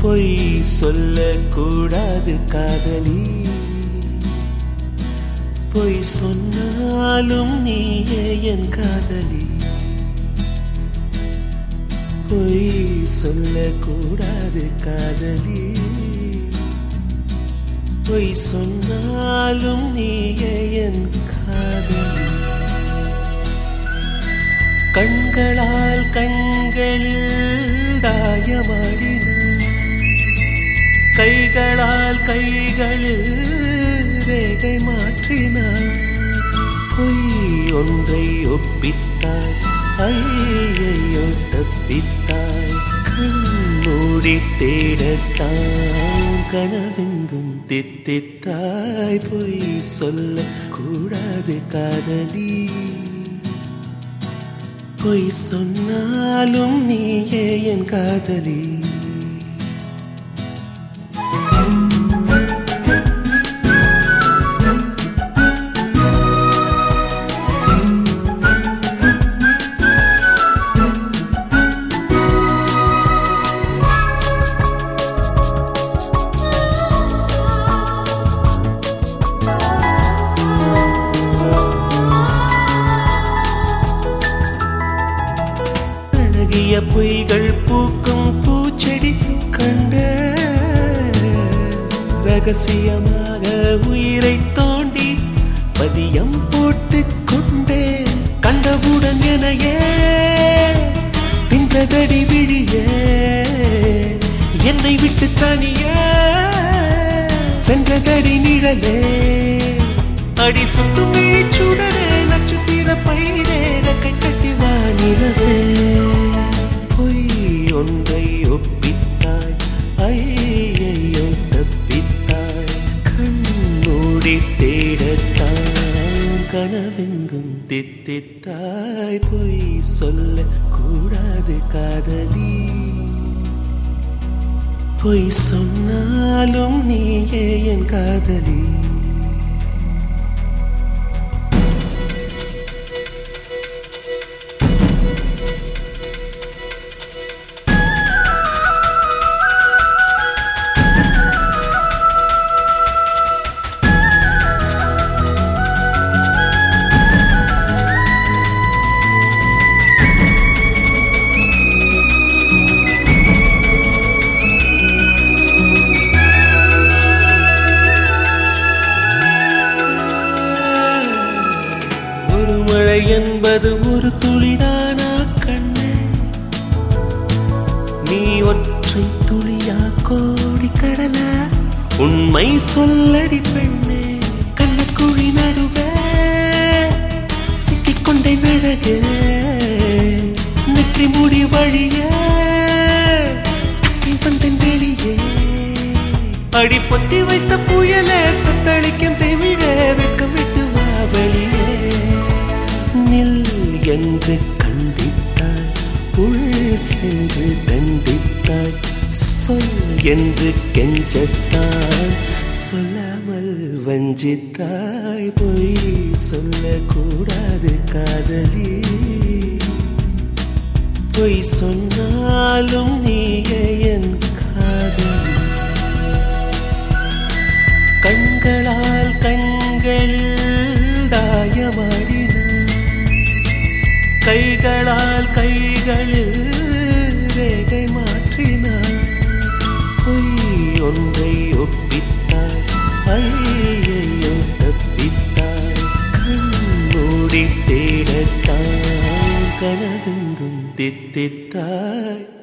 பொய் சொல்லக்கூடாது காதலி, பொய் சொன்னாலும் நீயே என் காதலி. பொய் சொல்லக்கூடாது காதலி, பொய் சொன்னாலும் நீயே என் காதலி. கண்களால் கண்களில் தாயமாடினார், கைகளால் கைகளில் ரேகை மாற்றினார். பொய் ஒன்றை ஒப்பித்தாய், ஐயையோ தப்பித்தாய். கண்மூடி தேடத்தான் கனவெங்கும் தித்தித்தாய். பொய் சொல்ல கூடாது காதலி, பொய் சொன்னாலும் நீயே என் காதலி. பொய்கள் பூக்கும் பூச்செடி கண்ட, ரகசியமாக உயிரை தோண்டி பதியம் போட்டு கொண்டேன். கண்டவுடன் எனையே தின்றதடி விழியே, என்னை விட்டு தனியே சென்றதடி நிழலே. அடி சுட்டும் சுடரே, நட்சத்திர பயிரே, கை கட்டி வானிலவே. ஒன்றை ஒப்பித்தாய், ஐயையோ தப்பித்தாய். கண்மூடி தேடத்தான் கனவெங்கும் தித்தித்தாய். பொய் சொல்ல கூடாது காதலி, பொய் சொன்னாலும் நீயே என் காதலி. என்பது ஒரு துளிதானா கண்ணே, நீ ஒற்றை துளியா கோடி கடலா? உண்மை சொல்லடி பெண்ணே, கண்ணக்குழி நடுவே சிக்கிக்கொண்டே நழகே. நெற்றி முடி வழியே வந்தேன் வெளியே. அடி பொத்தி வைத்த புயலே, தத்தளிக்கும் தெவிடே, வெட்கம் விட்டு வா வெளியே. நில் என்று கண்டித்தாய், உள் சென்று தண்டித்தாய். சொல் என்று கெஞ்சத்தாய், சொல்லாமல் வஞ்சித்தாய். பொய் சொல்லக்கூடாது காதலி, பொய் சொன்னாலும் நீயே என் காதலி. கண்களால் கண்களில் தாயமாடினார், கைகளால் கைகளில் ரேகை மாற்றினார். பொய் ஒன்றை ஒப்பித்தாய், ஐயையோ தப்பித்தாய். கண்மூடி தேடத்தான் கனவெங்கும் தித்தித்தாய்.